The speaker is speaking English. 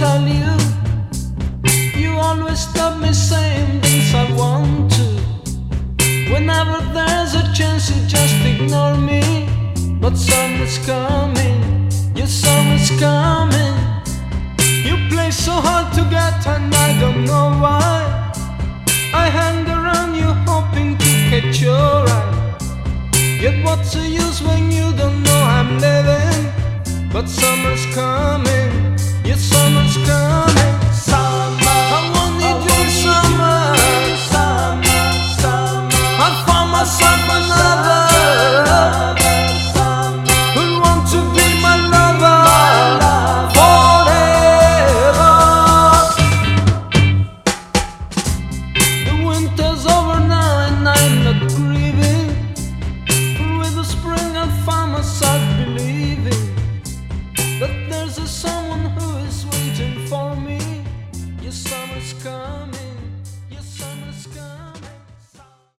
tell you, you always stop me saying things I want to. Whenever there's a chance, you just ignore me. But summer's coming, your summer's coming. You play so hard to get, and I don't know why. I hang around you hoping to catch your eye. Yet what's the use when you don't know I'm living? But summer's coming.